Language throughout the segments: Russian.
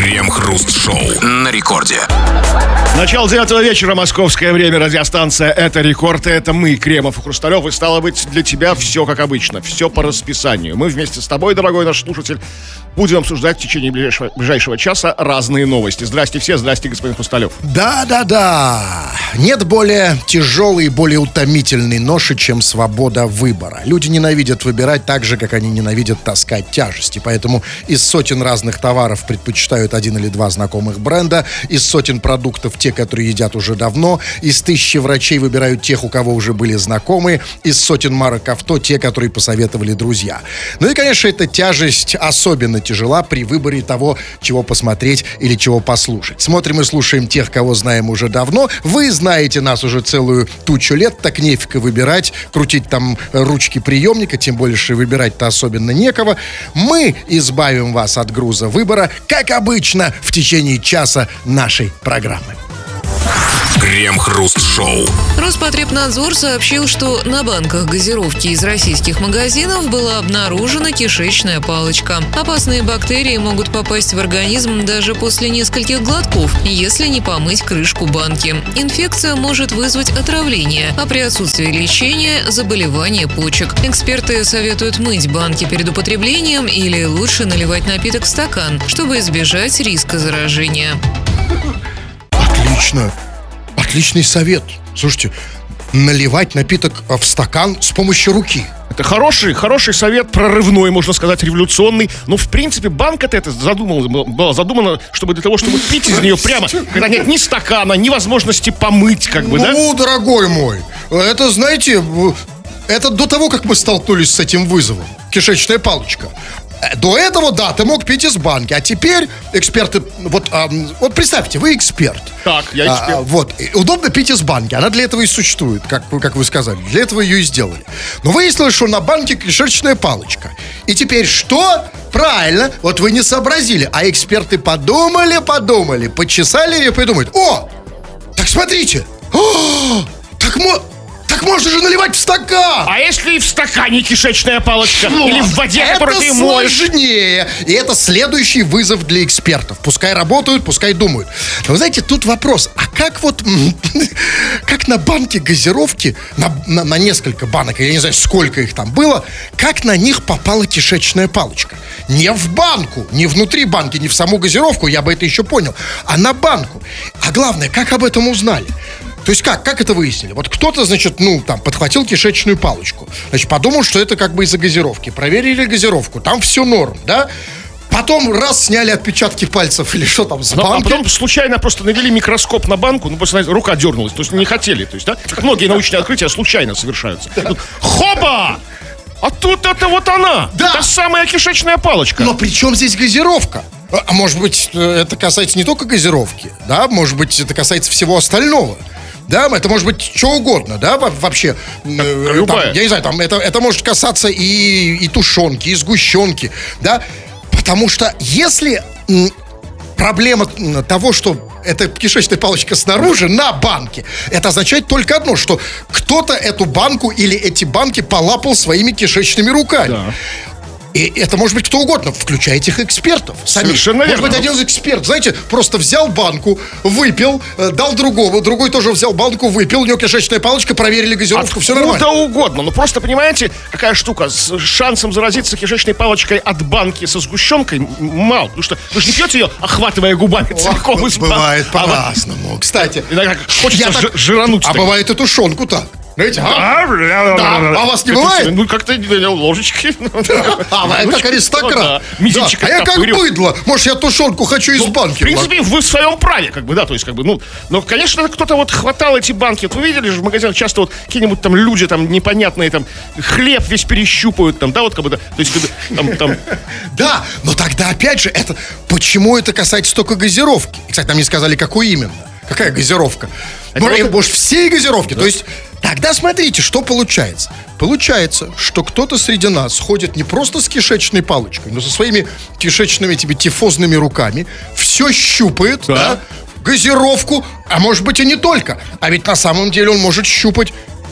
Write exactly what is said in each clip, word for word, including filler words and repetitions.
Крем-хруст-шоу на рекорде. Начало девятого вечера, московское время, радиостанция «Это рекорд», это мы, Кремов и Хрусталев, и стало быть для тебя все как обычно, все по расписанию. Мы вместе с тобой, дорогой наш слушатель, будем обсуждать в течение ближайшего, ближайшего часа разные новости. Здрасте все, здрасте, господин Хрусталев. Да-да-да, нет более тяжелой и более утомительной ноши, чем свобода выбора. Люди ненавидят выбирать так же, как они ненавидят таскать тяжести, поэтому из сотен разных товаров предпочитают один или два знакомых бренда, из сотен продуктов те, которые едят уже давно, из тысячи врачей выбирают тех, у кого уже были знакомые, из сотен марок авто те, которые посоветовали друзья. Ну и, конечно, эта тяжесть особенно тяжела при выборе того, чего посмотреть или чего послушать. Смотрим и слушаем тех, кого знаем уже давно. Вы знаете нас уже целую тучу лет, так нефиг и выбирать, крутить там ручки приемника, тем более, что выбирать-то особенно некого. Мы избавим вас от груза выбора, как обычно, в течение часа нашей программы. Крем-хруст-шоу. Роспотребнадзор сообщил, что на банках газировки из российских магазинов была обнаружена кишечная палочка. Опасные бактерии могут попасть в организм даже после нескольких глотков, если не помыть крышку банки. Инфекция может вызвать отравление, а при отсутствии лечения – заболевание почек. Эксперты советуют мыть банки перед употреблением или лучше наливать напиток в стакан, чтобы избежать риска заражения. Отлично. Отличный совет. Слушайте, наливать напиток в стакан с помощью руки. Это хороший, хороший совет, прорывной, можно сказать, революционный. Но, в принципе, банка-то это задумала, была задумана, чтобы для того, чтобы пить из нее прямо, когда нет ни стакана, ни возможности помыть, как бы, да? Ну, дорогой мой, это, знаете, это до того, как мы столкнулись с этим вызовом. Кишечная палочка. До этого, да, ты мог пить из банки, а теперь эксперты, вот, а, вот представьте, вы эксперт. Так, я эксперт. А, вот, удобно пить из банки, она для этого и существует, как, как вы сказали, для этого ее и сделали. Но выяснилось, что на банке кишечная палочка. И теперь что? Правильно, вот вы не сообразили, а эксперты подумали, подумали, почесали и придумают. О, так смотрите, о, так мы... Так можно же наливать в стакан! А если и в стакане кишечная палочка? Вот. Или в воде, которую ты моешь? Это сложнее. И это следующий вызов для экспертов. Пускай работают, пускай думают. Но вы знаете, тут вопрос. А как вот... Как на банке газировки, на, на, на несколько банок, я не знаю, сколько их там было, как на них попала кишечная палочка? Не в банку, не внутри банки, не в саму газировку, я бы это еще понял, а на банку. А главное, как об этом узнали? То есть как? Как это выяснили? Вот кто-то, значит, ну, там, подхватил кишечную палочку. Значит, подумал, что это как бы из-за газировки. Проверили газировку, там все норм, да? Потом раз сняли отпечатки пальцев или что там с банки. А потом случайно просто навели микроскоп на банку, ну, просто рука дернулась, то есть не хотели, то есть, да? Как многие научные открытия случайно совершаются. Да. Хопа! А тут это вот она! Да. Та самая кишечная палочка. Но при чем здесь газировка? А может быть, это касается не только газировки, да? Может быть, это касается всего остального. Да, это может быть что угодно, да, вообще. Как, там, я не знаю, там это, это может касаться и, и тушенки, и сгущенки, да. Потому что если м, проблема того, что эта кишечная палочка снаружи, на банке, это означает только одно, что кто-то эту банку или эти банки полапал своими кишечными руками. Да. И это может быть кто угодно, включая этих экспертов. Сами. Совершенно верно. Может быть, один из экспертов, знаете, просто взял банку, выпил, дал другому, другой тоже взял банку, выпил, у него кишечная палочка, проверили газировку, все нормально. Куда угодно, но просто, понимаете, какая штука, с шансом заразиться кишечной палочкой от банки со сгущенкой мало, потому что вы же не пьете ее, охватывая губами целиком из банки. Бывает по-разному, кстати. Иногда хочется так... жирануть. А бывает и тушенку так. Знаете, а? Да, да. А у вас не бывает? Ну, как-то ложечки. А, вы как аристократ. Мизинчик А я как быдло. Может, я тушенку хочу из банки. В принципе, вы в своем праве, как бы, да, то есть, как бы, ну, но, конечно, кто-то вот хватал эти банки. Вот вы видели же в магазинах часто вот какие-нибудь там люди там непонятные, там, хлеб весь перещупают, там, да, вот как бы, да, то есть, там, там... Да, но тогда, опять же, это, почему это касается только газировки? И, кстати, нам не сказали, какой именно. Какая газировка? Может, может, всей газировки? Да. То есть, тогда смотрите, что получается. Получается, что кто-то среди нас ходит не просто с кишечной палочкой, но со своими кишечными, тебе, тифозными руками, все щупает, да. Да, газировку, а может быть и не только. А ведь на самом деле он может щупать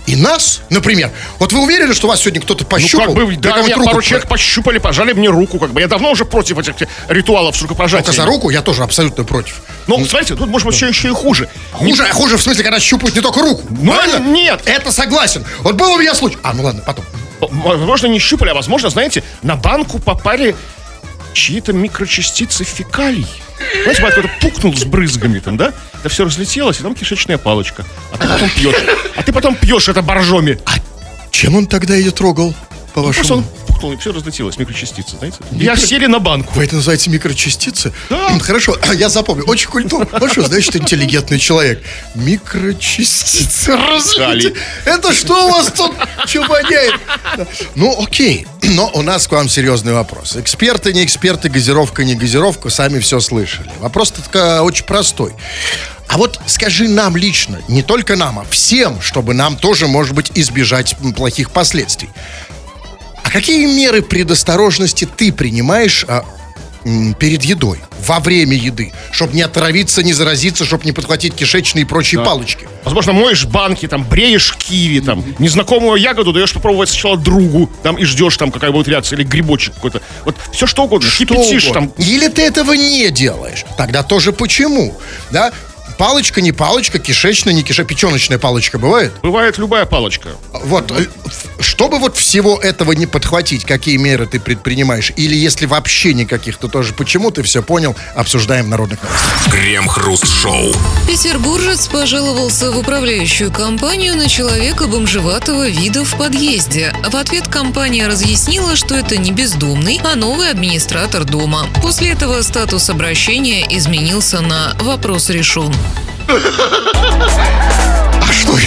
И нас, например. Вот вы уверены, что вас сегодня кто-то пощупал? Ну, как бы, да, меня пару человек пощупали, пожали мне руку, как бы. Я давно уже против этих ритуалов с рукопожатием. Только за руку я тоже абсолютно против. Ну, смотрите, тут, может быть, еще, еще и хуже. Хуже, не... хуже в смысле, когда щупают не только руку. Ну, правильно? Нет. Это согласен. Вот был у меня случай. А, ну ладно, потом. Возможно, не щупали, а возможно, знаете, на банку попали чьи-то микрочастицы фекалий. Знаете, кто-то пукнул с брызгами там, да? Это все разлетелось, и там кишечная палочка. А ты потом пьешь. А ты потом пьешь это боржоми. А чем он тогда ее трогал, по-вашему? Ну, просто он пукнул, и все разлетелось, микрочастицы, знаете? Я сели на банку. Вы это называете микрочастицы? Да. Хорошо, я запомню. Очень культурно. Ну что, значит, интеллигентный человек. Микрочастицы разлетелись. Это что у вас тут чубаняет? Ну, окей. Но у нас к вам серьезный вопрос. Эксперты, не эксперты, газировка, не газировка, сами все слышали. Вопрос-то очень простой. А вот скажи нам лично, не только нам, а всем, чтобы нам тоже, может быть, избежать плохих последствий. А какие меры предосторожности ты принимаешь а, м, перед едой, во время еды, чтобы не отравиться, не заразиться, чтобы не подхватить кишечные и прочие да. палочки? Возможно, моешь банки, там, бреешь киви, там, незнакомую ягоду даешь попробовать сначала другу, там, и ждешь, там, какая будет реакция, или грибочек какой-то. Вот все что угодно, что кипятишь угодно. там. Или ты этого не делаешь, тогда тоже почему, да? Палочка, не палочка, кишечная, не кишечная, печеночная палочка бывает? Бывает любая палочка. Вот, чтобы вот всего этого не подхватить, какие меры ты предпринимаешь? Или если вообще никаких, то тоже почему, ты все понял, обсуждаем в народных новостях. Крем-хруст-шоу. Петербуржец пожаловался в управляющую компанию на человека бомжеватого вида в подъезде. В ответ компания разъяснила, что это не бездомный, а новый администратор дома. После этого статус обращения изменился на «вопрос решен». А что?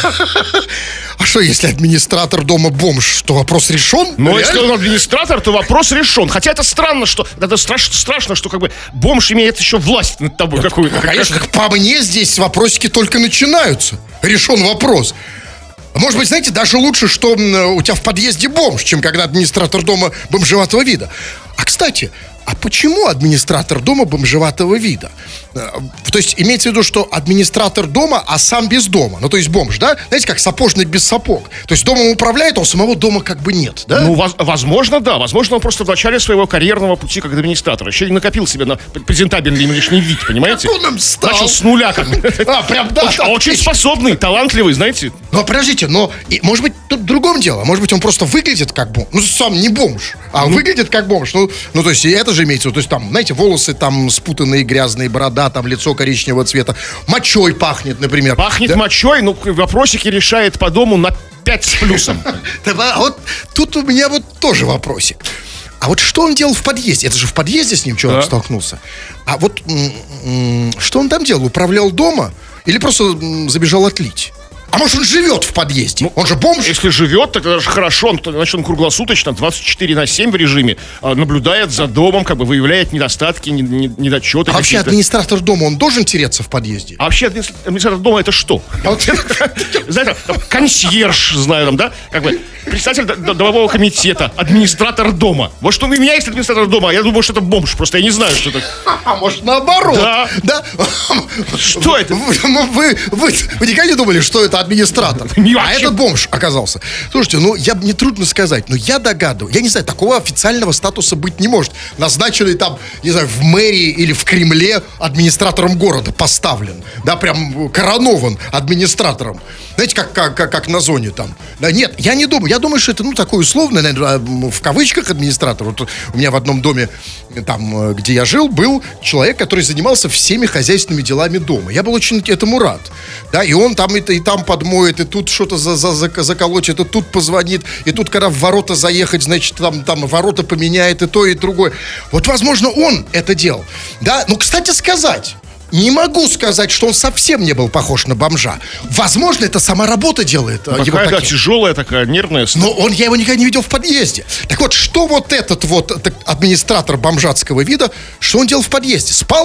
А что, если администратор дома бомж, то вопрос решен? Но если он администратор, то вопрос решен. Хотя это странно, что это страшно, страшно, что как бы бомж имеет еще власть над тобой какую-то. Конечно, как по мне здесь вопросики только начинаются. Решен вопрос. Может быть, знаете, даже лучше, что у тебя в подъезде бомж, чем когда администратор дома бомжеватого вида. А, кстати, а почему администратор дома бомжеватого вида? То есть имеется в виду, что администратор дома, а сам без дома. Ну, то есть бомж, да? Знаете, как сапожник без сапог. То есть домом управляет, а у самого дома как бы нет, да? Ну, воз- возможно, да. Возможно, он просто в начале своего карьерного пути как администратор еще и накопил себе на презентабельный внешний вид, понимаете? Как он им стал? Начал с нуля как бы. А, прям, да. А очень способный, талантливый, знаете. Ну, подождите, но, и, может быть, тут в другом дело. Может быть, он просто выглядит как бомж. Ну, сам не бомж, а ну, выглядит как бомж. Ну, ну, то есть, и это же имеется в виду. То есть, там, знаете, волосы там спутанные, грязные, борода, там, лицо коричневого цвета. Мочой пахнет, например. Пахнет да? мочой, ну, вопросики решает по дому на пять с плюсом. Вот тут у меня вот тоже вопросик. А вот что он делал в подъезде? Это же в подъезде с ним человек да. столкнулся. А вот м- м- что он там делал? Управлял дома? Или просто м- забежал отлить? А может, он живет в подъезде? Ну, он же бомж. Если живет, так это же хорошо. Он, значит, он круглосуточно, двадцать четыре на семь в режиме, наблюдает за домом, как бы выявляет недостатки, недочеты. А вообще администратор дома, он должен тереться в подъезде? А вообще администратор дома это что? Знаете, консьерж, знаю там, да? Как бы председатель домового комитета, администратор дома. Вот что у меня есть администратор дома, а я думаю, что это бомж. Просто я не знаю, что это. А может, наоборот? Да. Да? Что это? Вы никогда не думали, что это администратор? А это бомж оказался. Слушайте, ну, я мне трудно сказать, но я догадываюсь. Я не знаю, такого официального статуса быть не может. Назначенный там, не знаю, в мэрии или в Кремле администратором города поставлен. Да, прям коронован администратором. Знаете, как, как, как, как на зоне там. Да, нет, я не думаю. Я думаю, что это, ну, такой условный, наверное, в кавычках администратор. Вот у меня в одном доме, там, где я жил, был человек, который занимался всеми хозяйственными делами дома. Я был очень этому рад. Да, и он там и, и там подмоет, и тут что-то за, за, за, заколочит, и тут позвонит, и тут, когда в ворота заехать, значит, там, там ворота поменяет, и то, и другое. Вот, возможно, он это делал. Да, ну, кстати сказать, не могу сказать, что он совсем не был похож на бомжа. Возможно, это сама работа делает ну, его такая, таким. Да, тяжелая такая, нервная. Но он, я его никогда не видел в подъезде. Так вот, что вот этот вот администратор бомжатского вида, что он делал в подъезде? Спал?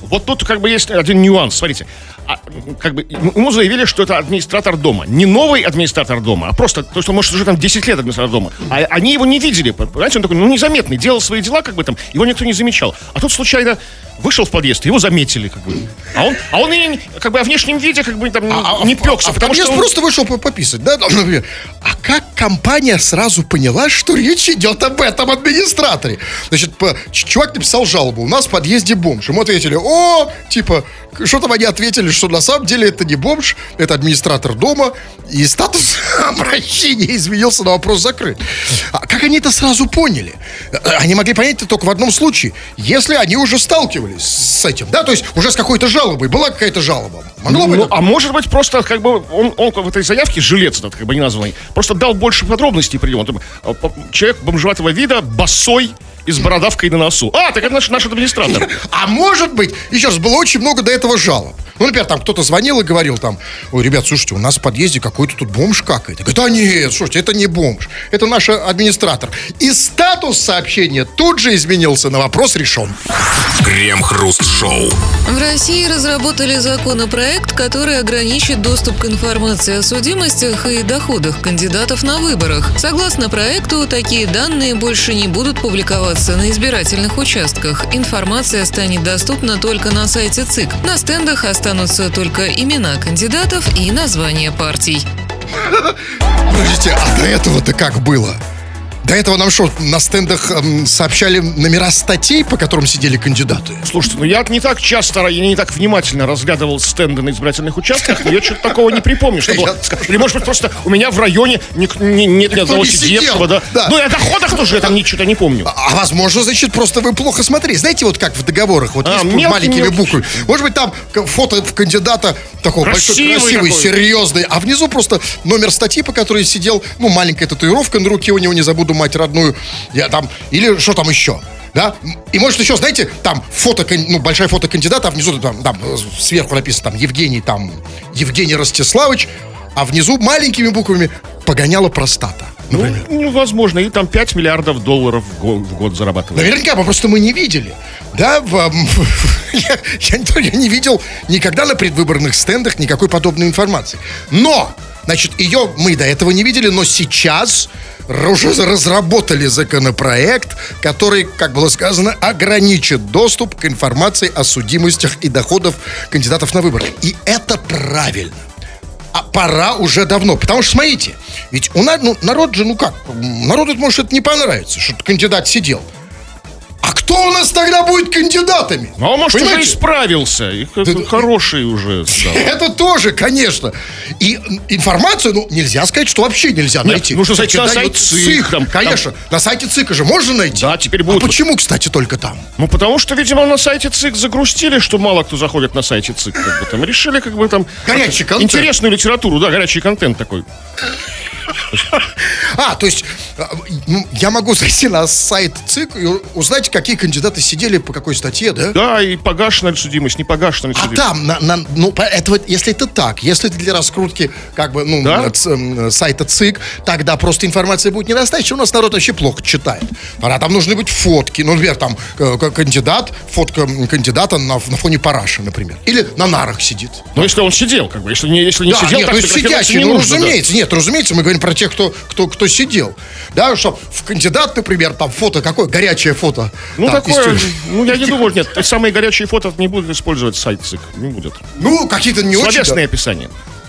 вот тут как бы есть один нюанс. Смотрите, а, как бы ему заявили, что это администратор дома. Не новый администратор дома, а просто, то есть он, может, уже там десять лет администратор дома. А они его не видели, понимаете, он такой, ну, незаметный, делал свои дела, как бы там, его никто не замечал. А тут случайно вышел в подъезд, его заметили, как бы. А он, а он и, как бы, о внешнем виде, как бы, там, а, не пекся, а, потому а что он... просто вышел пописать, да? А как компания сразу поняла, что речь идет об этом администраторе? Значит, чувак написал жалобу, у нас в подъезде бомж. Ему ответили, о, типа, что там они ответили, что на самом деле это не бомж, это администратор дома, и статус обращения изменился, на вопрос закрыт. А как они это сразу поняли? Они могли понять это только в одном случае, если они уже сталкивались с этим, да, то есть уже с какой-то жалобой, была какая-то жалоба. Могло ну, быть? а может быть, просто, как бы, он, он в этой заявке, жилец этот, как бы, не названный, просто дал больше подробностей при нем. Человек бомжеватого вида, босой, и с бородавкой на носу. А, так это наш, наш администратор. А может быть, еще раз, было очень много до этого жалоб. Ну, например, там кто-то звонил и говорил там, ой, ребят, слушайте, у нас в подъезде какой-то тут бомж какает. Говорит, а нет, слушайте, это не бомж, это наш администратор. И статус сообщения тут же изменился, на вопрос решен. Крем-хруст-шоу. В России разработали законопроект, который ограничит доступ к информации о судимостях и доходах кандидатов на выборах. Согласно проекту, такие данные больше не будут публиковаться на избирательных участках. Информация станет доступна только на сайте ЦИК. На стендах останутся только имена кандидатов и названия партий. Подождите, а до этого-то как было? До этого нам что, на стендах эм, сообщали номера статей, по которым сидели кандидаты? Слушайте, ну я не так часто, я не так внимательно разглядывал стенды на избирательных участках, но я что-то такого не припомню, что было. Или, может быть, просто у меня в районе нет ни одного сидевшего, да? Ну и о доходах тоже я там ничего не помню. А возможно, значит, просто вы плохо смотрели. Знаете, вот как в договорах, вот есть маленькими буквами. Может быть, там фото кандидата такого большой, красивый, серьезный, а внизу просто номер статьи, по которой сидел, ну, маленькая татуировка на руке у него, не забуду, мать родную, я там, или что там еще, да, и может еще, знаете, там фото, ну, большая фото кандидата, а внизу там, там сверху написано там Евгений, там, Евгений Ростиславович, а внизу маленькими буквами погоняла простата, например. Ну, ну, возможно, и там пять миллиардов долларов в год, в год зарабатывают. Наверняка, просто мы не видели, да, в, я, я, я не видел никогда на предвыборных стендах никакой подобной информации, но, значит, ее мы до этого не видели, но сейчас уже разработали законопроект, который, как было сказано, ограничит доступ к информации о судимостях и доходах кандидатов на выборы. И это правильно. А пора уже давно. Потому что, смотрите, ведь у нас, ну, народ же, ну как, народу, может, это не понравится, что кандидат сидел. А кто у нас тогда будет кандидатами? Ну, а может, понимаете? Уже исправился. И да, хороший уже стал. Это тоже, конечно. И информацию, ну, нельзя сказать, что вообще нельзя Нет, найти. Нужно зайти на сайт ЦИК. Там, конечно, там... на сайте ЦИКа же можно найти. Да, теперь будут. А почему, кстати, только там? Ну, потому что, видимо, на сайте ЦИК загрустили, что мало кто заходит на сайте ЦИК. Как бы, там, решили, как бы, там... Горячий контент. Интересную литературу, да, горячий контент такой. А, то есть я могу зайти на сайт ЦИК и узнать, какие кандидаты сидели по какой статье, да? Да, и погашена ли судимость, не погашена ли судимость. А там, на, на, ну, это вот, если это так, если это для раскрутки, как бы, ну, да? ц, сайта ЦИК, тогда просто информация будет недостаточно. У нас народ вообще плохо читает. А там нужны быть фотки, ну, например, там кандидат, фотка кандидата на, на фоне параши, например. Или на нарах сидит. Ну, если он сидел, как бы, если не, если не да, сидел, нет, так ну, сидящий, не ну, нужно, разумеется, да. нет, разумеется, мы говорим про тех, кто, кто, кто сидел. Да, что в кандидат, например, там фото какое, горячее фото. Ну, там, такое, ну, я не думаю, нет, самые горячие фото не будут использовать сайт ЦИК, не будет. Ну, какие-то не очень. Словесные описания.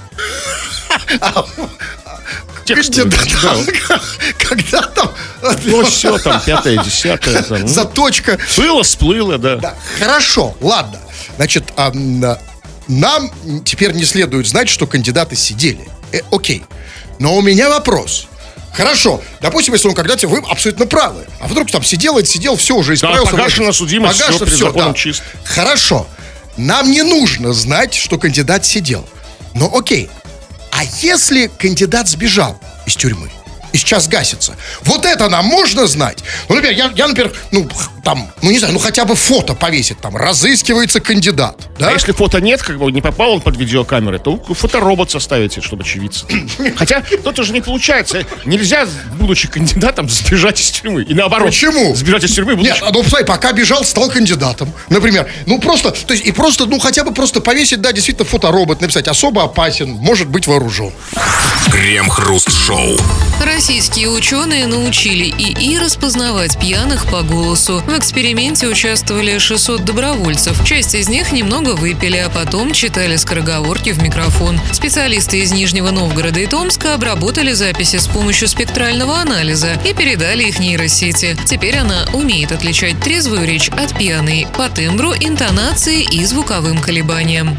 Кандидат, когда там... Ну, все, там, пятое, десятое. Там, заточка. Было, сплыло, да. да. Хорошо, ладно. Значит, а, нам теперь не следует знать, что кандидаты сидели. Э, окей. Но у меня вопрос. Хорошо, допустим, если он когда-то, вы абсолютно правы. А вдруг там сидел и сидел, все уже исправился. Да, погашена судимость, погашено, все, перед все, законом да. чист. Хорошо. Нам не нужно знать, что кандидат сидел. Но окей. А если кандидат сбежал из тюрьмы? и сейчас гасится. Вот это нам можно знать? Ну, например, я, я например, ну, там, ну, не знаю, ну, хотя бы фото повесить, там, разыскивается кандидат, да? А если фото нет, как бы не попал он под видеокамеры, то фоторобот составите, чтобы очевидцы. Хотя тут уже не получается. Нельзя, будучи кандидатом, сбежать из тюрьмы. И наоборот. Почему? Сбежать из тюрьмы, будучи... Нет, ну, посмотри, пока бежал, стал кандидатом, например. Ну, просто, то есть, и просто, ну, хотя бы просто повесить, да, действительно, фоторобот, написать, особо опасен, может быть вооружен. Крем-хруст-шоу. Российские ученые научили ИИ распознавать пьяных по голосу. В эксперименте участвовали шестьсот добровольцев. Часть из них немного выпили, а потом читали скороговорки в микрофон. Специалисты из Нижнего Новгорода и Томска обработали записи с помощью спектрального анализа и передали их нейросети. Теперь она умеет отличать трезвую речь от пьяной по тембру, интонации и звуковым колебаниям.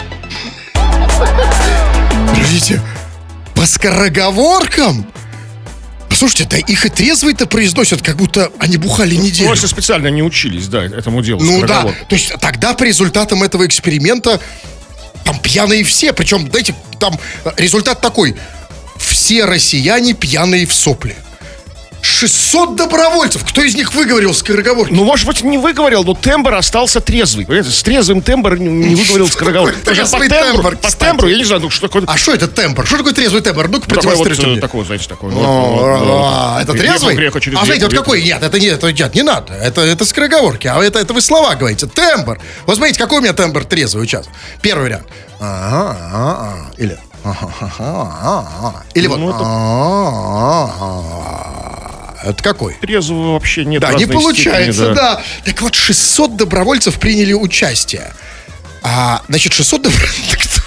Подождите, по скороговоркам? Слушайте, да их и трезвые-то произносят, как будто они бухали неделю. Просто специально не учились, да, этому делу. Ну да, то есть тогда по результатам этого эксперимента там пьяные все. Причем, знаете, там результат такой. Все россияне пьяные в сопли. шестьсот добровольцев. Кто из них выговорил скороговорки? Ну, может быть, не выговорил, но тембр остался трезвый. Понимаете, с трезвым тембр не, не выговорил скороговорки. По Трезвый тембру, тембр, по кстати. тембру, я не знаю, ну, что такое... А что это тембр? Что такое трезвый тембр? Ну-ка, Такой продемонстрируйте вот, мне. такой, знаете, такой. О, вот, вот, вот. а, это Грех, трезвый? греха через А знаете, реку, вот какой? Нет, это не, это, нет, не надо. Это, это скороговорки. А это, это вы слова говорите. Тембр. Вот смотрите, какой у меня тембр трезвый сейчас. Первый вариант. Ага, ага, или... Или вот... Ну, это- Это какой? Трезвого вообще нет. Да, не разной получается, степени, да. Так вот, шестьсот добровольцев приняли участие. А, значит, шестьсот добровольцев...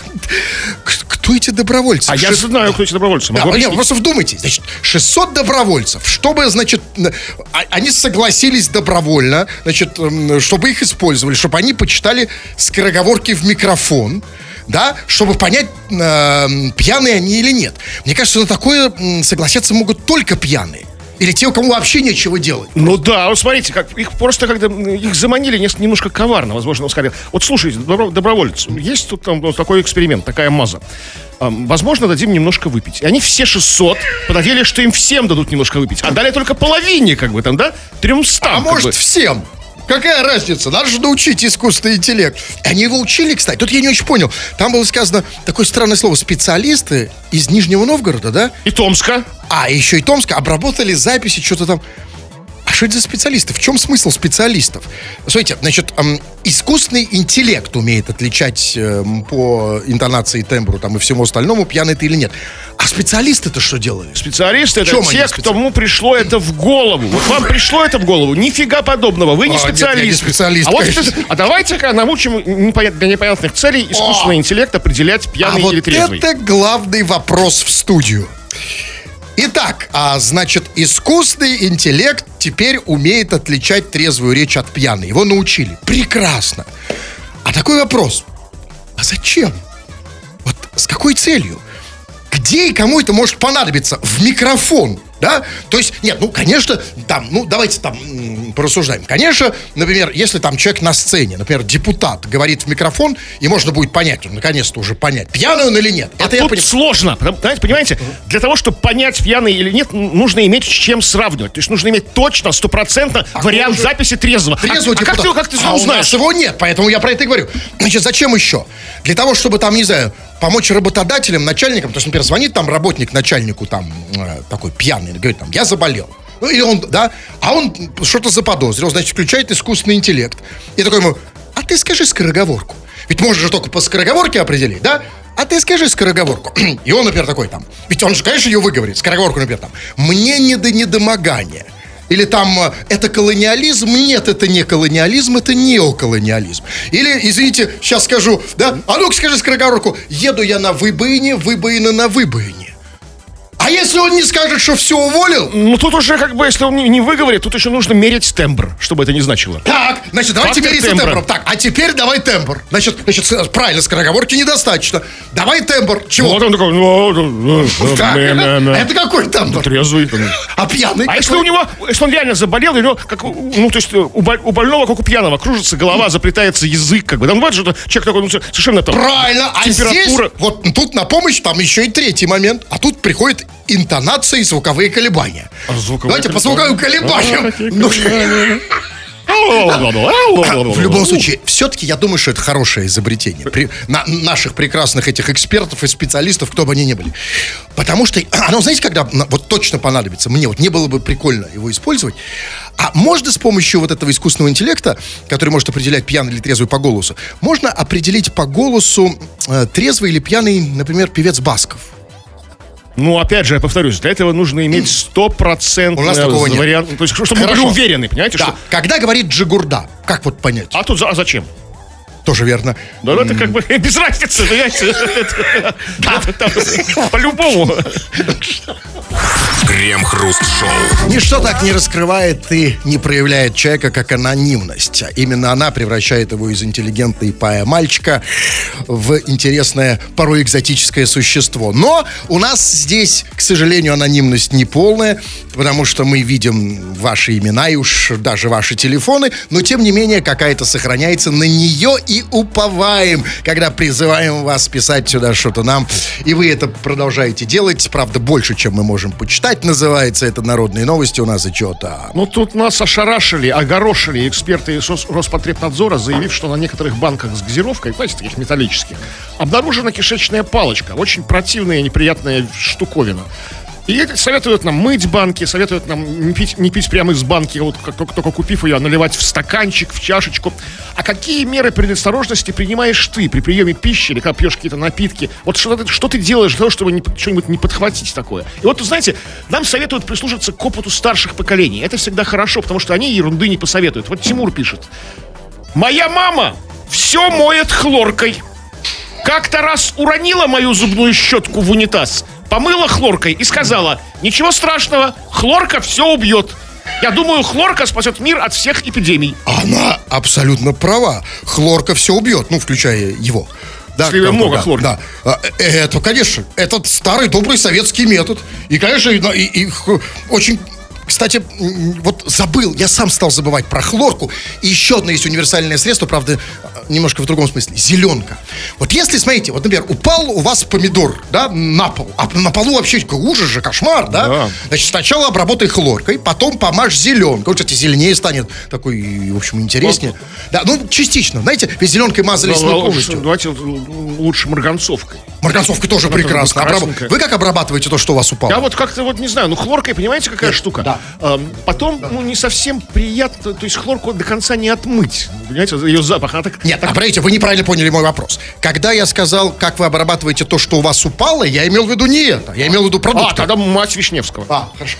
Кто эти добровольцы? А я Шест- знаю, кто эти добровольцы. Да, Могу нет, объяснить. просто вдумайтесь. Значит, шестьсот добровольцев. Чтобы, значит, а- они согласились добровольно, значит, м, чтобы их использовали, чтобы они почитали скороговорки в микрофон, да, чтобы понять, э, пьяные они или нет. Мне кажется, на такое м, согласятся могут только пьяные. Или те, у кого вообще нечего делать. Ну да, вот смотрите, как их просто когда их заманили нес- немножко коварно, возможно, он сказал. Вот слушайте, добро- доброволец, есть тут там вот такой эксперимент, такая маза. Ам, возможно, дадим немножко выпить. И они все шестьсот понадеялись, что им всем дадут немножко выпить. А дали только половине, как бы там, да? Тремстам. А как может, бы. всем? Какая разница? Надо же научить искусственный интеллект. Они его учили, кстати. Тут я не очень понял. Там было сказано такое странное слово. Специалисты из Нижнего Новгорода, да? И Томска. А, еще и Томска обработали записи, что-то там. А что это за специалисты? В чем смысл специалистов? Смотрите, значит, эм, искусственный интеллект умеет отличать эм, по интонации, тембру там, и всему остальному, пьяный ты или нет. А специалисты-то что делали? Специалисты — это чем они те, специалисты? кому пришло это в голову. Вот вам пришло это в голову, нифига подобного. Вы не А, нет, я не специалист. специалист, а, вот конечно. это- а давайте-ка научим непонят- для непонятных целей искусственный интеллект определять, А пьяный вот или трезвый. это главный вопрос в студию. Итак, а значит, искусственный интеллект теперь умеет отличать трезвую речь от пьяной. Его научили. Прекрасно. А такой вопрос. А зачем? Вот с какой целью? Где и кому это может понадобиться? В микрофон, да? То есть, нет, ну, конечно, там, ну, давайте там м, порассуждаем. Конечно, например, если там человек на сцене, например, депутат говорит в микрофон, и можно будет понять, ну, наконец-то уже понять, пьяный он или нет. Это я Тут понимаю. сложно, потому- знаете, понимаете? Для того, чтобы понять, пьяный или нет, н- нужно иметь с чем сравнивать. То есть нужно иметь точно, стопроцентно вариант уже записи трезвого. А- Трезвый а, как депутат. ты, как ты А у нас узнаешь? его нет, поэтому я про это и говорю. Значит, зачем еще? Для того, чтобы там, не знаю, помочь работодателям, начальникам. То есть, например, звонит там работник начальнику там э, такой пьяный, говорит там, я заболел. Ну, или он, да, а он что-то заподозрил, значит, включает искусственный интеллект. И такой ему, а ты скажи скороговорку. Ведь можно же только по скороговорке определить, да? А ты скажи скороговорку. И он, например, такой там, ведь он же, конечно, ее выговорит, скороговорку, например, там, мне не до недомогания. Или там, э, это колониализм? Нет, это не колониализм, это неоколониализм. Или, извините, сейчас скажу, да? А ну-ка скажи скороговорку. Еду я на выбоине, выбоина на выбоине. А если он не скажет, что все уволил? Ну тут уже как бы, если он не, не выговорит, тут еще нужно мерить тембр, чтобы это не значило. Так, значит, давайте Фактор мериться тембра. тембром. Так, а теперь давай тембр. Значит, значит, с- правильно, скороговорки недостаточно. Давай тембр. Чего? Вот он такой, ну, ну, ну, Так, ну, это, ну, ну. это какой тембр? Трезвый. А пьяный? А если у него, если он реально заболел, у него, как, у- ну, то есть у, боль- у больного, как у пьяного, кружится голова, заплетается язык, как бы. Там бывает, что человек такой, ну, совершенно там... Правильно, а здесь, температура. вот тут на помощь, там еще и третий момент. А тут приходит интонации и звуковые колебания. А звуковые Давайте по звуковым колебаниям. какие Ну, В любом случае, все-таки я думаю, что это хорошее изобретение при, на, наших прекрасных этих экспертов и специалистов, кто бы они ни были. Потому что оно, знаете, когда вот точно понадобится, мне вот не было бы прикольно его использовать, а можно с помощью вот этого искусственного интеллекта, который может определять, пьяный или трезвый по голосу, можно определить по голосу, э, трезвый или пьяный, например, певец Басков. Ну, опять же, я повторюсь, для этого нужно иметь стопроцентный У нас такого нет. вариант. То есть, чтобы мы Хорошо. были уверены, понимаете, Да. что... Когда говорит Джигурда, как вот понять? А тут за- а зачем? Тоже верно. Да это как бы без разницы, понимаете? Это там по-любому. Крем-хруст-шоу. Ничто так не раскрывает и не проявляет человека, как анонимность. Именно она превращает его из интеллигентной пая-мальчика в интересное, порой экзотическое существо. Но у нас здесь, к сожалению, анонимность не полная, потому что мы видим ваши имена и уж даже ваши телефоны, но тем не менее какая-то сохраняется, на нее и уповаем, когда призываем вас писать сюда что-то нам, и вы это продолжаете делать, правда, больше, чем мы можем почитать, называется это «Народные новости» у нас и что-то. Ну, тут нас ошарашили, огорошили эксперты из Рос- Роспотребнадзора, заявив, что на некоторых банках с газировкой, знаете, таких металлических, обнаружена кишечная палочка. Очень противная и неприятная штуковина. И советуют нам мыть банки, советуют нам не пить, не пить прямо из банки, вот как только, только купив ее, наливать в стаканчик, в чашечку. А какие меры предосторожности принимаешь ты при приеме пищи или когда пьешь какие-то напитки? Вот что ты, что ты делаешь для того, чтобы не, что-нибудь не подхватить такое? И вот, знаете, нам советуют прислушаться к опыту старших поколений. Это всегда хорошо, потому что они ерунды не посоветуют. Вот Тимур пишет. Моя мама все моет хлоркой. Как-то раз уронила мою зубную щетку в унитаз, помыла хлоркой и сказала: ничего страшного, хлорка все убьет. Я думаю, хлорка спасет мир от всех эпидемий. Она абсолютно права. Хлорка все убьет, ну, включая его. Да, Если как, много да, хлорки. Да. А, Это, конечно, этот старый добрый советский метод. И, конечно, и, и- и х- очень... Кстати, м, вот забыл, я сам стал забывать про хлорку. И еще одно есть универсальное средство, правда, немножко в другом смысле. Зеленка. Вот если, смотрите, вот, например, упал у вас помидор, да, на пол. А на полу вообще ужас же, кошмар, да? Да. Значит, сначала обработай хлоркой, потом помажь зеленкой. Вот, кстати, зеленее станет, такой, в общем, интереснее. Да, ну, частично, знаете, ведь зеленкой мазались не полностью. Давайте лучше марганцовкой. Марганцовка тоже Это прекрасно. будет Обраб- красненькая. Вы как обрабатываете то, что у вас упало? Я вот как-то вот не знаю, ну хлоркой, понимаете, какая Нет, штука? да. Эм, потом, ну, не совсем приятно, то есть хлорку до конца не отмыть. Понимаете, ее запах, она так... Нет, так- а смотрите, вы неправильно поняли мой вопрос. Когда я сказал, как вы обрабатываете то, что у вас упало, я имел в виду не это. Я имел в виду А, продукты. тогда мать Вишневского. А, хорошо.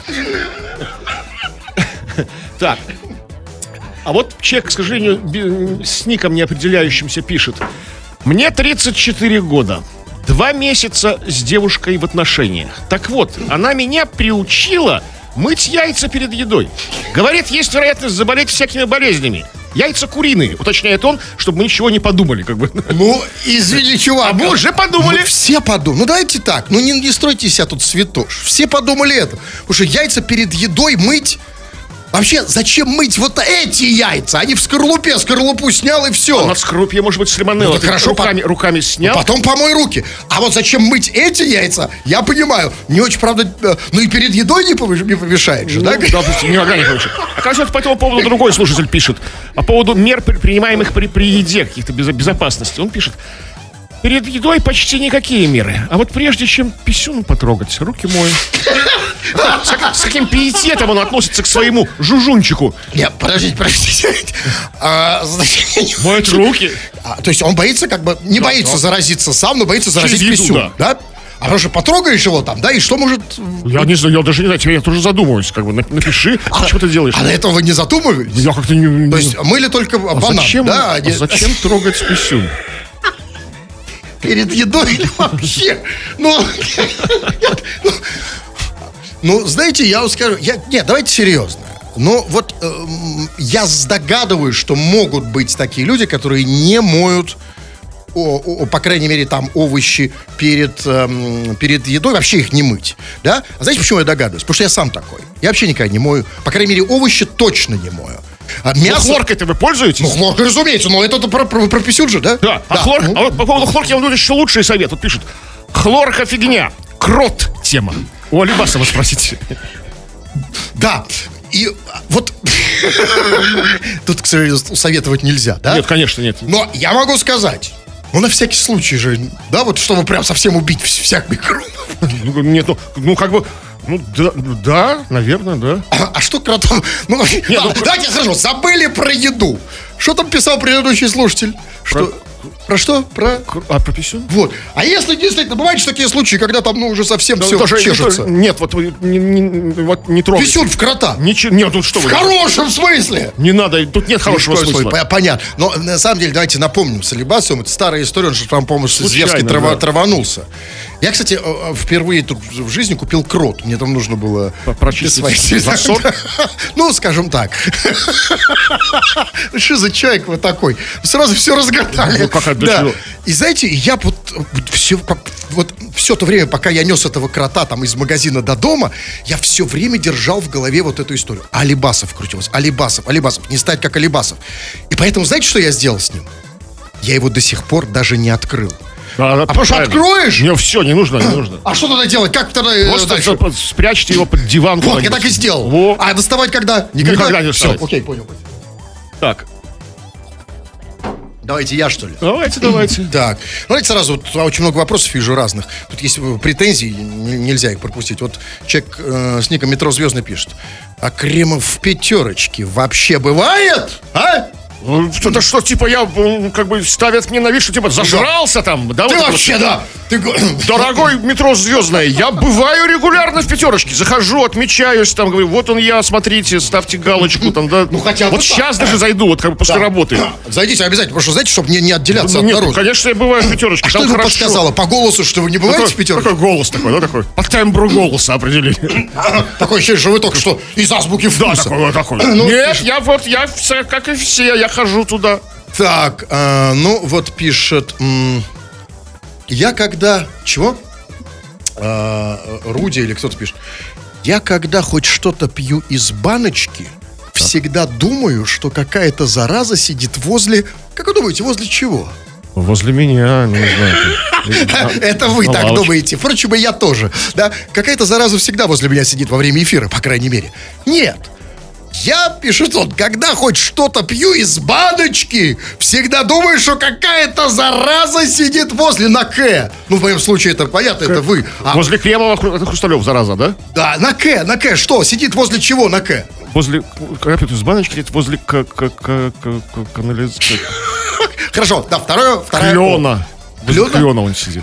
Так. А вот человек, к сожалению, би- с ником неопределяющимся пишет. Мне тридцать четыре года. Два месяца с девушкой в отношениях. Так вот, она меня приучила мыть яйца перед едой. Говорит, есть вероятность заболеть всякими болезнями. Яйца куриные, уточняет он, чтобы мы ничего не подумали, как бы. Ну, извини, чувак. А мы уже подумали. Мы все подумали. Ну, давайте так. Ну, не, не стройте из себя тут святош. Все подумали это. Потому что яйца перед едой мыть... Вообще, зачем мыть вот эти яйца? Они в скорлупе, скорлупу снял и все. На скорлупе, может быть, сальмонелла. Ну, так Ты хорошо, руками, по- руками снял. Потом помой руки. А вот зачем мыть эти яйца, я понимаю. Не очень, правда, э, ну и перед едой не повыш- не помешает же, Ну, да? допустим, никогда не получится. Оказывается, по этому поводу другой слушатель пишет. По поводу мер, при- принимаемых при, при еде, каких-то безо- безопасности. Он пишет. Перед едой почти никакие меры. А вот прежде чем писюн потрогать, руки мою. С, как- с каким пиететом он относится к своему жужунчику. Нет, подождите, подождите. А, значит, Моет руки. а, то есть он боится, как бы, не боится да. заразиться сам, но боится заразить Через еду, писюн, да? А потому что потрогаешь его там, да, и что может... Я не знаю, я даже не знаю, теперь я тоже задумываюсь. Как бы нап- напиши, а, что ты делаешь. А на этого вы не задумывались? Я как-то не... То есть мыли только а банан, зачем, да? а они- зачем трогать писюн? Перед едой или вообще? Ну, ну, ну, знаете, я вам скажу, я, нет, давайте серьезно. Ну, вот эм, я догадываюсь, что могут быть такие люди, которые не моют, о, о, по крайней мере, там овощи перед, эм, перед едой, вообще их не мыть, да? А знаете, почему я догадываюсь? Потому что я сам такой. Я вообще никогда не мою. По крайней мере, овощи точно не мою. А Ну, мясо... хлоркой-то вы пользуетесь? Ну, хлорка, разумеется, но это про, про, про писюн же, да? Да, а, хлор- ну. а вот по поводу хлорки я вам даю еще лучший совет. Вот пишут, хлорка фигня, крот тема. У Алибасова спросите. Да, и вот тут, к сожалению, советовать нельзя, да? Нет, конечно, нет. Но я могу сказать, ну, на всякий случай же, да, вот чтобы прям совсем убить вс- всех микробов. Ну, нет, ну, ну, как бы, ну, да, да, наверное, да. А, а что кротом? Ну, ладно, ну, давайте, хорошо, забыли про еду. Что там писал предыдущий слушатель? Что? Про что? Про... А, про писюн? Вот. А если действительно, бывают же такие случаи, когда там, ну, уже совсем все Тоже- чешется. тоже- Нет, вот, вы не, не, вот не трогайте. Писюн в крота. Ничего, нет, тут что В вы. хорошем смысле. Не надо, тут нет хорошего Ни в коем смысла. случае. По- Понятно. Но на самом деле, давайте напомним, с Алибасовым, это старая история, он же там, по-моему, с Случайно, Зевски трава- да. траванулся. Я, кстати, э, э, впервые тут в жизни купил крот. Мне там нужно было... П- прочистить присвоить- засор? Ну, скажем так. Что за человек вы такой? Сразу все разгадали. Ну, как это, для Да. чего? И знаете, я вот все, вот все то время, пока я нес этого крота там из магазина до дома, я все время держал в голове вот эту историю. Алибасов крутился. Алибасов, Алибасов. Не стать как Алибасов. И поэтому, знаете, что я сделал с ним? Я его до сих пор даже не открыл. А, потому что откроешь? Не, все, не нужно, не нужно. А что тогда делать? Как тогда э, Просто дальше? п- спрячьте его под диван. Вот, я куда-нибудь. так и сделал. Во. А доставать когда? Никогда не Все, доставать. окей, понял. Так, Давайте я, что ли? давайте, давайте. Так, давайте сразу, вот очень много вопросов вижу разных. Тут есть э, претензии, н- нельзя их пропустить. Вот человек э, с ником Метро Звездный пишет. А Кремов в пятерочке вообще бывает? А? Ну, Это что, типа, я, м, как бы, ставят мне на вид, что, типа, зажрался там, да? Ты вот это вообще, вот. да. Ты... го- Дорогой метро Звездное, я бываю регулярно в пятерочке. Захожу, отмечаюсь, там, говорю, вот он я, смотрите, ставьте галочку, там, да. Ну, хотя бы Вот так. сейчас даже зайду, вот, как бы, после Да. работы. Зайдите обязательно, потому что, знаете, чтобы не, не отделяться Ну, от нет, народа. ну, конечно, я бываю в пятерочке. А что там ему хорошо. подсказало? По голосу, что вы не бываете Такой, в пятерочке? такой голос такой, да, такой. По тембру голоса определили. Такое ощущение, что вы только что из азбуки Да, вкуса. такой, вот такой. Ну, Нет, я вот, я все, как и все, я хожу туда. Так, а, ну вот пишет. м, я когда... Чего? А, Руди или кто-то пишет. Я когда хоть что-то пью из баночки, всегда думаю, что какая-то зараза сидит возле... Как вы думаете, возле чего? Возле меня, не знаю. Это вы на так лавочке. думаете. Впрочем, и я тоже. Да? Какая-то зараза всегда возле меня сидит во время эфира, по крайней мере. Нет. Я, пишет он, когда хоть что-то пью из баночки, всегда думаю, что какая-то зараза сидит возле на К. Ну, в моем случае это понятно, это вы. А, Возле Кремова Хру- это Хрусталев, зараза, да? да, на К, на К, что? Сидит возле чего на К? Возле, когда пьют из баночки, это возле к- к- к- к- к- канализации. Хорошо, да, второе, вторая. Клена. Возле Клена? клена он сидит.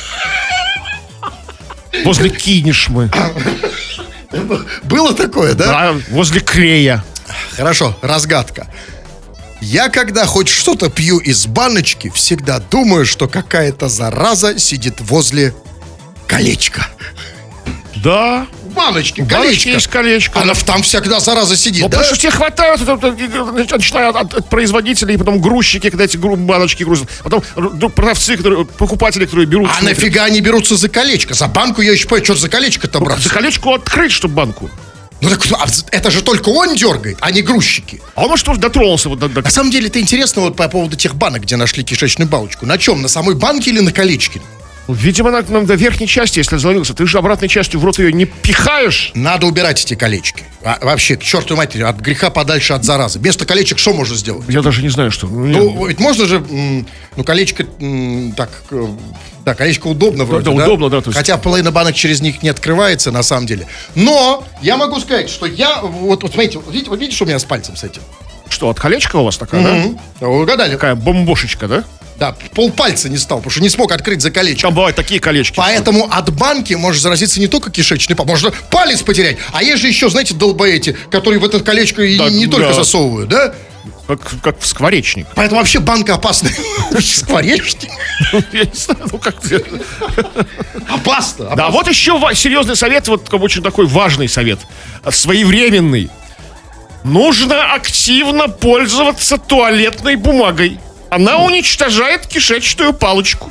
Возле кинешмы. Было такое, да? Да, возле клея. Хорошо, разгадка. Я, когда хоть что-то пью из баночки, всегда думаю, что какая-то зараза сидит возле колечка. Да. В баночке, В баночке колечко. есть колечко. Она в- там всегда зараза сидит, Ну, да? потому что тебе хватает, это- это- начиная от, от производителей, потом грузчики, когда эти гру- баночки грузят, потом р- продавцы, которые, покупатели, которые берут. А нафига они берутся за колечко? За банку я еще понимаю, что за колечко-то браться? За колечко открыть, чтобы банку. Ну так а это же только он дергает, а не грузчики. А он, может, дотронулся вот до... до- На самом деле это интересно вот по поводу тех банок, где нашли кишечную палочку. На чем? На самой банке или на колечке? Ну, видимо, на, на- до верхней части, если залился. Ты же обратной частью в рот ее не пихаешь. Надо убирать эти колечки. А, вообще, к черту матери, от греха подальше от заразы. Вместо колечек что можно сделать? Я даже не знаю, что. Ну, Ну, ведь можно же, м, ну, колечко, м, так, э, да, колечко удобно вроде, да, удобно, да, то есть- Хотя половина банок через них не открывается, на самом деле. Но я могу сказать, что я, вот, вот смотрите, вот видите, вот видите, что у меня с пальцем с этим? Что, от колечка у вас такая, да? Мгм. Вы угадали? Такая бомбошечка, да? Да, полпальца не стал, потому что не смог открыть за колечко. Там бывают такие колечки. Поэтому от банки может заразиться не только кишечный палец, можно палец потерять. А есть же еще, знаете, долбоэти, которые в это колечко и Да, не да. только засовывают, да? Как, как в скворечник. Поэтому вообще банка опасная. Скворечник? Я не знаю, ну как... Опасно. Да, вот еще ва- серьезный совет, вот как бы очень такой важный совет, а, своевременный. Нужно активно пользоваться туалетной бумагой. Она уничтожает кишечную палочку.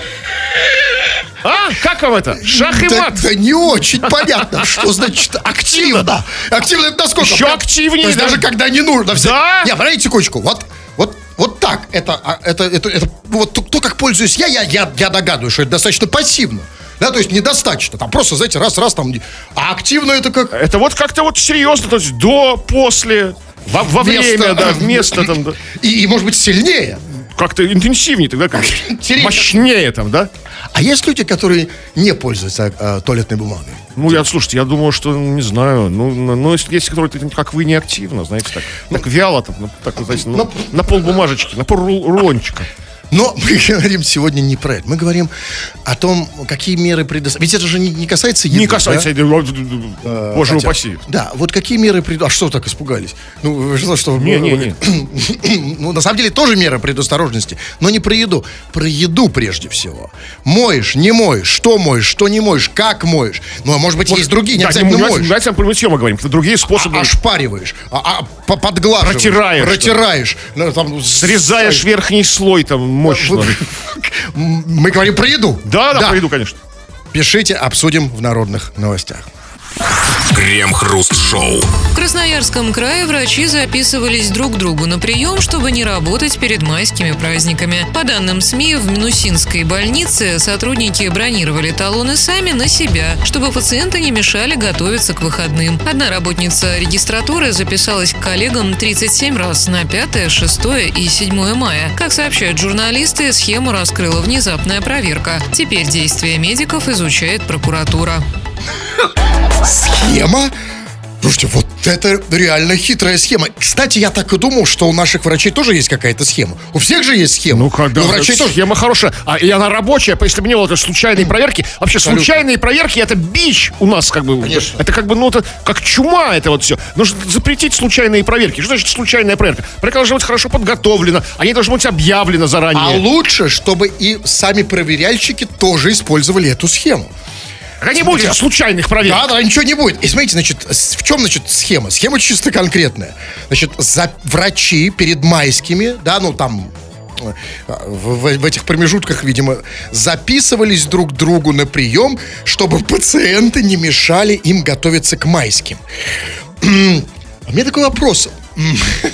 А, как вам это? Шах и Да, мат. да не очень понятно, что значит активно. Активно это насколько? Еще Прям- активнее, То есть да. даже когда не нужно. Все- Да. Не, подождите секундочку. Вот, вот, вот так. Это, а, это, это, это, вот то, то, как пользуюсь я, я, я, я догадываюсь, что это достаточно пассивно. Да, то есть недостаточно. Там просто, знаете, раз-раз там... А активно это как... Это вот как-то вот серьезно, то есть до, после, во, во Вместо. время, да, вместо там, да. И, и, может быть, сильнее. Как-то интенсивнее тогда, как Интересно. мощнее там, да? А есть люди, которые не пользуются э, туалетной бумагой? Ну, я, слушайте, я думаю, что, не знаю, ну, ну, ну, если есть, которые, как вы, не активно, знаете, так, так вяло, там, ну, так, знаете, ну, Но- на пол бумажечки, на пол рул- рулончика. Но мы говорим сегодня не про это. Мы говорим о том, какие меры предоставить. Ведь это же не, не касается еды. Не касается, да? э, боже Хотя- упаси. Да, вот какие меры предоставить. А что вы так испугались? Ну, вы что, что... Не, не, не. Ну, на самом деле, тоже меры предосторожности. Но не про еду. Про еду прежде всего. Моешь, не моешь, что моешь, что не моешь, как моешь. Ну, а может быть, есть другие, не Да, обязательно давайте, моешь. давайте про мытье мы говорим, это другие способы. А- Ошпариваешь, а, а, по- подглаживаешь. Протираешь, Протираешь. Ну, там, Срезаешь верхний слой там мощно. Мы говорим про еду. Да, да, про еду, конечно. Пишите, обсудим в народных новостях. Крем-хруст-шоу. В Красноярском крае врачи записывались друг к другу на прием, чтобы не работать перед майскими праздниками. По данным СМИ, в Минусинской больнице сотрудники бронировали талоны сами на себя, чтобы пациенты не мешали готовиться к выходным. Одна работница регистратуры записалась к коллегам тридцать семь раз на пятое, шестое и седьмое мая. Как сообщают журналисты, схему раскрыла внезапная проверка. Теперь действия медиков изучает прокуратура. Схема? Слушайте, вот это реально хитрая схема. Кстати, я так и думал, что у наших врачей тоже есть какая-то схема. У всех же есть схема. Ну, когда у врачей тоже. схема хорошая, а, и она рабочая, если бы не было этой случайной проверки. Вообще, Абсолютно. случайные проверки — это бич у нас, как бы. Конечно. Это как бы, ну, это как чума, это вот все. Нужно запретить случайные проверки. Что значит случайная проверка? Проверка должна быть хорошо подготовлена, они должны быть объявлены А заранее. лучше, чтобы и сами проверяльщики тоже использовали эту схему. А не будет случайных проверок. Да, да, ничего не будет. И смотрите, значит, с- в чем, значит, схема? Схема чисто конкретная. Значит, за врачи перед майскими, да, ну там э, в, в- в этих промежутках, видимо, записывались друг к другу на прием, чтобы пациенты не мешали им готовиться к майским. М, А у меня такой вопрос. М,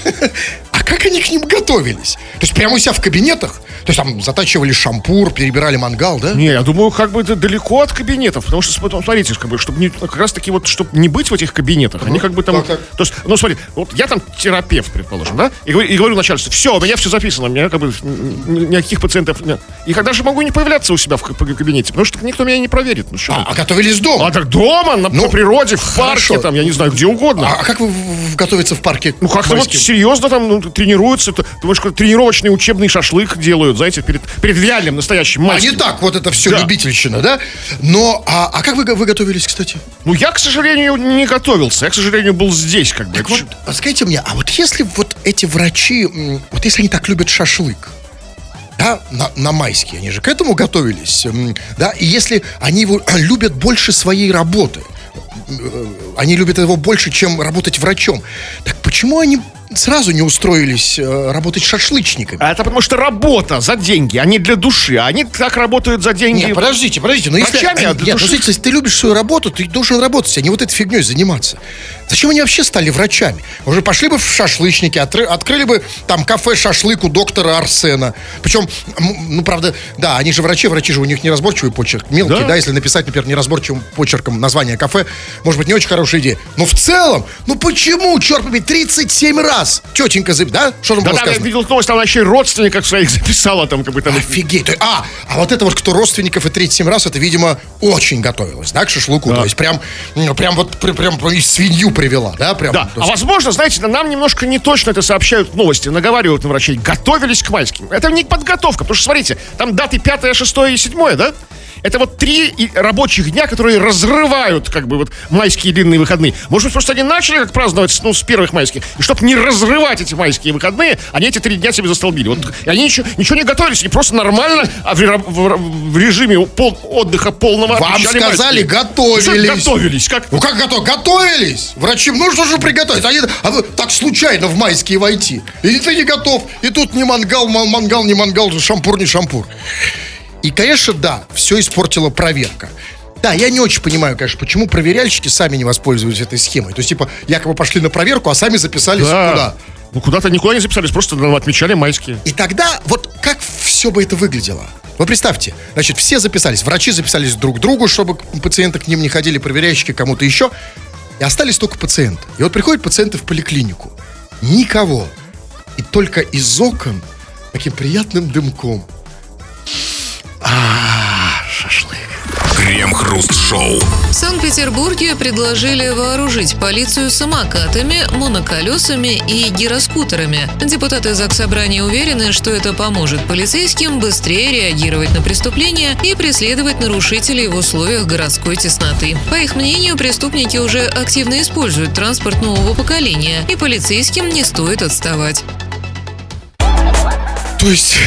А как они к ним готовились? То есть прямо у себя в кабинетах? То есть там затачивали шампур, перебирали мангал, да? Не, я думаю, как бы это далеко от кабинетов, потому что, см- смотрите, как бы, чтобы не, как раз таки вот, чтобы не быть в этих кабинетах, они как бы там, так, так. то есть, ну, смотри, вот я там терапевт, предположим, да, и говорю, и говорю начальству, все, у меня все записано, у меня как бы н- никаких пациентов нет. И когда же могу не появляться у себя в ка- кабинете, потому что никто меня не проверит, ну что. А, а готовились дома? А так дома, на, Ну, на природе, в парке, хорошо. там, я не знаю, где угодно. А, а как вы в- в- готовиться в парке? Ну, как-то вот майским? серьезно там ну, тренируются. Ты думаешь, как тренировочный учебный шашлык делают, знаете, перед, перед вяльным настоящим А майским. не так, вот это все Да. любительщина, да? Но, а, а как вы, го- вы готовились, кстати? Ну, я, к сожалению, не готовился. Я, к сожалению, был здесь, как бы. Так вот, а скажите мне, а вот если вот эти врачи, м, вот если они так любят шашлык, да, на, на майские, они же к этому готовились, м, да, и если они его любят больше своей работы, э, они любят его больше, чем работать врачом, так почему они сразу не устроились э, работать шашлычниками? А это потому что работа за деньги, а не для души. А они так работают за деньги. Нет, подождите, подождите, но если, Врачами, а для нет, ну, души? смотрите, если ты любишь свою работу, ты должен работать, а не вот этой фигней заниматься. Зачем они вообще стали врачами? Уже пошли бы в шашлычники, отры- открыли бы там кафе «Шашлык» у доктора Арсена. Причем, м, ну, правда, да, они же врачи, врачи же у них неразборчивый почерк, мелкий, Да. да, если написать, например, неразборчивым почерком название кафе, может быть, не очень хорошая идея. Но в целом, ну почему, черт побери, тридцать семь раз тетенька, за- да? Что там Да, было да, я сказано? видел новость, там она еще и родственников своих записала там, как бы там. Офигеть. То есть- А, а вот это вот, кто родственников и тридцать семь раз, это, видимо, очень готовилась, да, к шашлыку. Да. То есть прям, ну, прям вот, прям, прям и свинью привела, да, прям. Да, То а есть- возможно, знаете, нам немножко не точно это сообщают новости, наговаривают на врачей, готовились к майским. Это не подготовка, потому что, смотрите, там даты пятое, шестое и седьмое, да? Это вот три и- рабочих дня, которые разрывают, как бы, вот майские длинные выходные. Может быть, просто они начали как праздновать, ну, с первых майских. И чтобы не разрывать эти майские выходные, они эти три дня себе застолбили. Вот, и они ничего, ничего не готовились, они просто нормально, а в, ре- в- в режиме пол- отдыха полного Вам отмечали сказали, майские. готовились. Ну, что готовились, как? Ну как готов? Готовились! Врачи, ну что же приготовить? Они, а вы так случайно в майские войти. И ты не готов. И тут не мангал, ман- мангал, не мангал, шампур, не шампур. И, конечно, да, все испортила проверка. Да, я не очень понимаю, конечно, почему проверяльщики сами не воспользовались этой схемой. То есть, типа, якобы пошли на проверку, а сами записались Да. куда? Ну, куда-то никуда не записались, просто ну, отмечали майские. И тогда, вот как в все бы это выглядело? Вы представьте, значит, все записались, врачи записались друг к другу, чтобы пациенты к ним не ходили, проверяющие кому-то еще, и остались только пациенты. И вот приходят пациенты в поликлинику, никого, и только из окон таким приятным дымком. А, шашлык. Крем-хруст-шоу. В Санкт-Петербурге предложили вооружить полицию самокатами, моноколесами и гироскутерами. Депутаты Заксобрания уверены, что это поможет полицейским быстрее реагировать на преступления и преследовать нарушителей в условиях городской тесноты. По их мнению, преступники уже активно используют транспорт нового поколения, и полицейским не стоит отставать. То есть...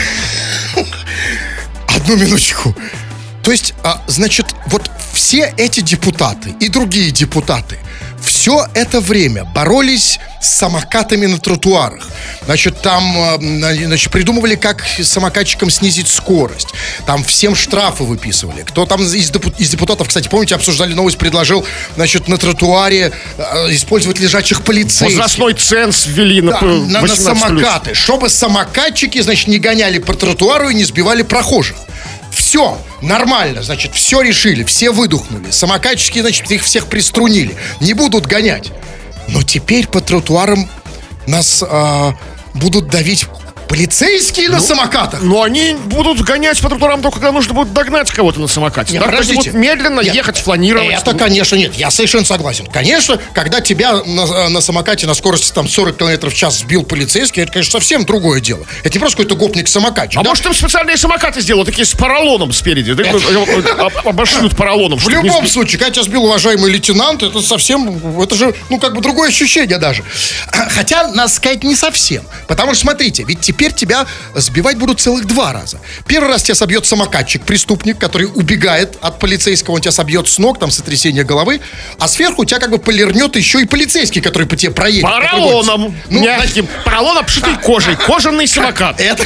Одну минуточку. То есть, а, значит, вот все эти депутаты и другие депутаты все это время боролись с самокатами на тротуарах. Значит, там значит, придумывали, как самокатчикам снизить скорость. Там всем штрафы выписывали. Кто там из, депу- из депутатов, кстати, помните, обсуждали новость, предложил, значит, на тротуаре э, использовать лежачих полицейских. Возрастной ценз ввели на, да, на, на самокаты, чтобы самокатчики, значит, не гоняли по тротуару и не сбивали прохожих. Все, нормально, значит, все решили, все выдохнули. Самокатчики, значит, их всех приструнили. Не будут гонять. Но теперь по тротуарам нас а, будут давить полицейские ну, на самокатах. Но они будут гонять по тротуарам только когда нужно будет догнать кого-то на самокате. Нет, так они будут медленно нет, ехать, фланировать. Это, конечно, нет, я совершенно согласен. Конечно, когда тебя на, на самокате на скорости там сорок километров в час сбил полицейский, это, конечно, совсем другое дело. Это не просто какой-то гопник-самокатчик. А да? может, там специальные самокаты сделают, такие с поролоном спереди. Обошлют поролоном. В любом случае, когда тебя сбил уважаемый лейтенант, это совсем, это же, ну, как бы другое ощущение даже. Хотя, надо сказать, не совсем. Потому что, смотрите, ведь теперь Теперь тебя сбивать будут целых два раза. Первый раз тебя собьет самокатчик, преступник, который убегает от полицейского, он тебя собьет с ног, там, сотрясение головы, а сверху тебя как бы полирнет еще и полицейский, который по тебе проедет. Поролоном, ну, мягким, поролон обшитый кожей, кожаный самокат. Это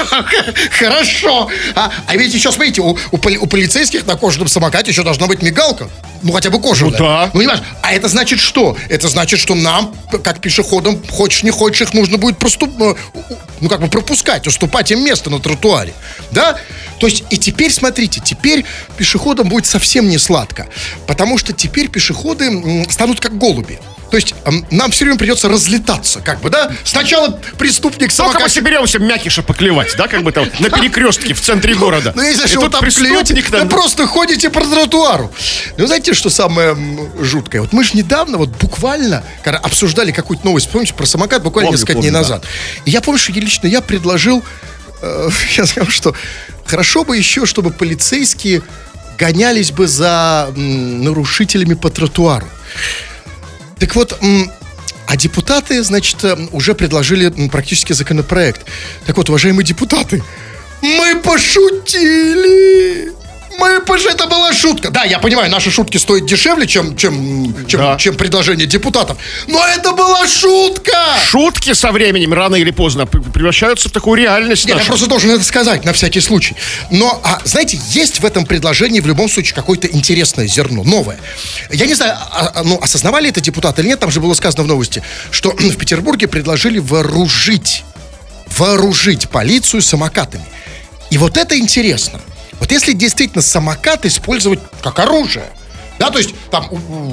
хорошо. А, а ведь еще, смотрите, у, у, у полицейских на кожаном самокате еще должна быть мигалка. Ну, хотя бы кожаная. Ну, да. Ну, понимаешь, а это значит что? Это значит, что нам, как пешеходам, хочешь не хочешь, их нужно будет проступ... ну, как бы пропускать, уступать им место на тротуаре. Да? То есть, и теперь, смотрите, теперь пешеходам будет совсем не сладко. Потому что теперь пешеходы станут как голуби. То есть нам все время придется разлетаться, как бы, да? Сначала преступник самокат... Только мы соберемся мякиша поклевать, да, как бы там, на перекрестке в центре города. Ну, если что, вы там клюете, вы просто ходите по тротуару. Ну, знаете, что самое жуткое? Вот мы же недавно, вот буквально, когда обсуждали какую-то новость, помните, про самокат, буквально помню, несколько помню, дней назад. Да. И я помню, что я лично я предложил, э, я сказал, что хорошо бы еще, чтобы полицейские гонялись бы за м, нарушителями по тротуару. Так вот, а депутаты, значит, уже предложили практически законопроект. Так вот, уважаемые депутаты, мы пошутили! Мы пошутили, это была шутка. Да, я понимаю, наши шутки стоят дешевле, чем, чем, чем, да. чем предложение депутатов. Но это была шутка! Шутки со временем, рано или поздно, превращаются в такую реальность. Нет, я просто должен это сказать, на всякий случай. Но, а, знаете, есть в этом предложении в любом случае какое-то интересное зерно, новое. Я не знаю, а, ну, осознавали это депутаты или нет, там же было сказано в новости, что в Петербурге предложили вооружить, вооружить полицию самокатами. И вот это интересно. Вот если действительно самокат использовать как оружие, да, то есть там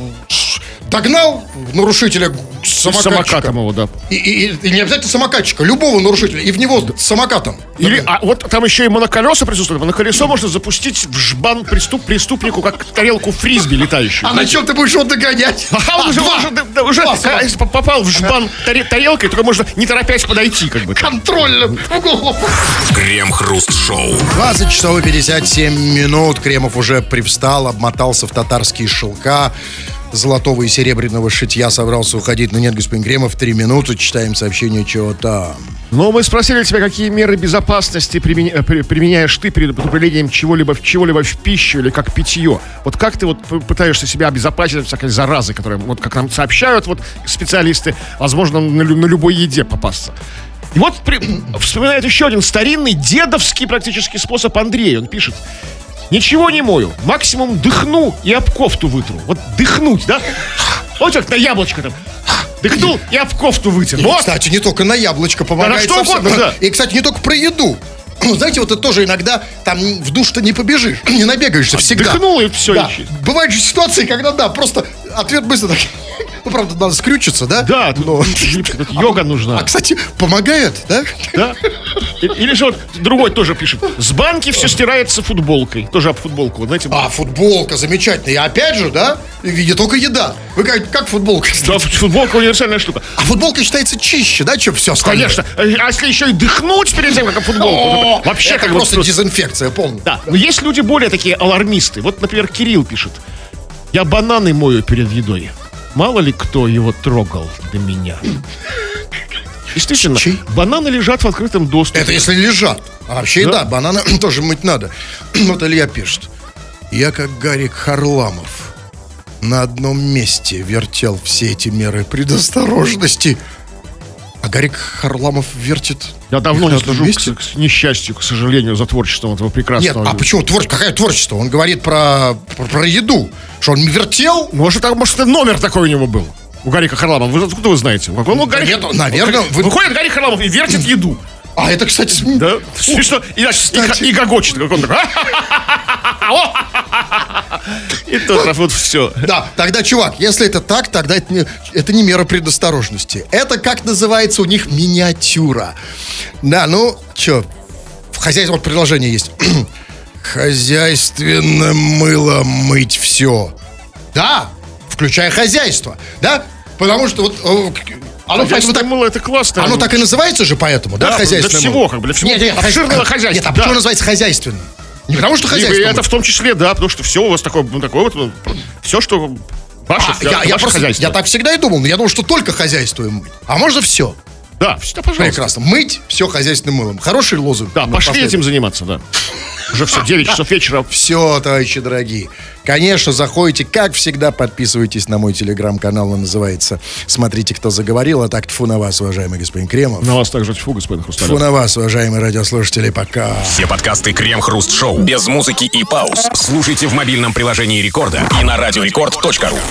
догнал нарушителя самокатчика. Самокатом его, да. И, и, и не обязательно самокатчика, любого нарушителя, и в него самокатом. Или, а вот там еще и моноколеса присутствуют. Моноколесо можно запустить в жбан преступ, преступнику, как тарелку фрисби летающую. А на чем ты будешь его догонять? А он уже, уже, да, уже попал в жбан таре, тарелкой, только можно не торопясь подойти, как бы. Контрольно. Крем-хруст-шоу. двадцать часов и пятьдесят семь минут. Кремов уже привстал, обмотался в татарские шелка. Золотого и серебряного шитья собрался уходить. Но нет, господин Кремов, три минуты, читаем сообщение, чего там. Ну, мы спросили тебя, какие меры безопасности применя... применяешь ты перед употреблением чего-либо, чего-либо в пищу или как питье. Вот как ты вот пытаешься себя обезопасить от всякой заразы, которая, вот как нам сообщают вот специалисты, возможно, на, на любой еде попасться. И вот при... вспоминает еще один старинный дедовский практически способ Андрей. Он пишет: ничего не мою, максимум дыхну и об кофту вытру. Вот дыхнуть, да? Вот как на яблочко там. Дыхнул и об кофту вытер. Вот. Кстати, не только на яблочко помогает. Да, на что угодно, да. И, кстати, не только про еду. Ну, знаете, вот это тоже иногда там в душ-то не побежишь, не набегаешься всегда. Отдохнул, и все. Да. ищи. Бывают же ситуации, когда, да, просто ответ быстро так. Ну, правда, надо скрючиться, да? Да, но... тут йога нужна. А, кстати, помогает, да? Да? И- Или же вот другой тоже пишет. С банки все стирается футболкой. Тоже об футболку, знаете. А, футболка, замечательно. И опять же, да, в виде только еда. Вы как, как футболка? Да, футболка универсальная штука. А футболка считается чище, да, чем все остальное? Конечно. А если еще и дыхнуть перед тем, как об футболку, О, то вообще это как бы просто просто- дезинфекция полная. Да, но есть люди более такие алармисты. Вот, например, Кирилл пишет. Я бананы мою перед едой. Мало ли кто его трогал до меня. Действительно, Чей? бананы лежат в открытом доступе. Это если лежат. А вообще, Да. да, бананы тоже мыть надо. Вот Илья пишет. Я, как Гарик Харламов, на одном месте вертел все эти меры предосторожности. А Гарик Харламов вертит... Я давно их не на одном слежу, месте? к, к несчастью, к сожалению, за творчеством этого Нет, прекрасного. а почему творчество? Какое творчество? Он говорит про, про, про еду. Что он вертел? Может, это, может, это номер такой у него был? У Гарика Харламова. Вы откуда вы знаете? Какой? Ну, Гарик, нет, наверное, вот, вы- Выходит Гарик Харламов и вертит еду. А это, кстати, см- Да? Смешно. И, значит, и, кстати. и гогочет. Как он такой. И тут вот все. Да, тогда, чувак, если это так, тогда это не, это не мера предосторожности. Это, как называется у них, миниатюра. Да, ну, что, в хозяйстве, вот предложение есть. Хозяйственным мылом мыть все. Да, включая хозяйство, да? Потому что вот... э, Оно, поэтому так, мыло это классно. оно так и называется же поэтому, да, Да, хозяйственное для мыло? всего, как бы, для всего Нет, нет, обширного хозя- хозяйства, Нет, а да. почему оно называется хозяйственным? Не потому что Либо хозяйство. это в том числе, да, потому что все у вас такое, ну, такое вот, ну, все, что ваше, А, всё, я, это я ваше просто, хозяйство. я так всегда и думал, но я думал, что только хозяйствуем мыть. А можно все. Да, все, пожалуйста. Прекрасно. Мыть все хозяйственным мылом. Хороший лозунг. Да, пошли этим заниматься, да. Уже все, девять часов вечера. Все, товарищи дорогие. Конечно, заходите, как всегда, подписывайтесь на мой телеграм-канал. Он называется «Смотрите, кто заговорил». А так, тьфу на вас, уважаемый господин Кремов. На вас также тьфу, господин Тьфу Хрусталев. на вас, уважаемые радиослушатели. Пока. Все подкасты Крем-Хруст Шоу без музыки и пауз слушайте в мобильном приложении Рекорда и на радиорекорд точка ру.